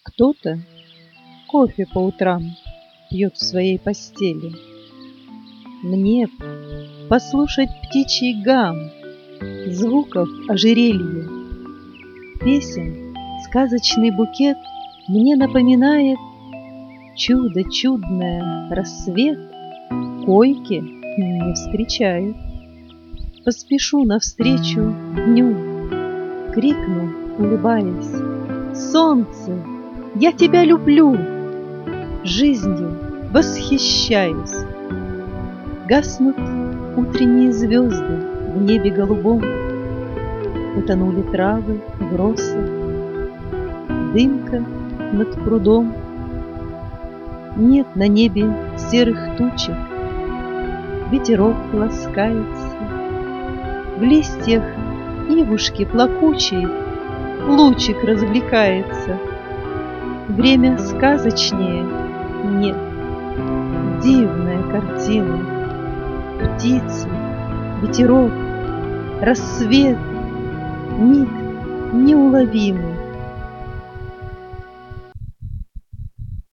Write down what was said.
Кто-то кофе по утрам пьет в своей постели. Мне б послушать птичий гам, звуков ожерелье, песен сказочный букет мне напоминает чудо чудное, рассвет койки не встречает. Поспешу навстречу дню, крикну, улыбаясь: солнце, я тебя люблю! Жизнью восхищаюсь. Гаснут утренние звезды в небе голубом, утонули травы в росах, дымка над прудом. Нет на небе серых тучек, ветерок ласкается, в листьях ивушки плакучей лучик развлекается. Время сказочнее нет, дивная картина. Птицы, ветерок, рассвет, миг неуловимый.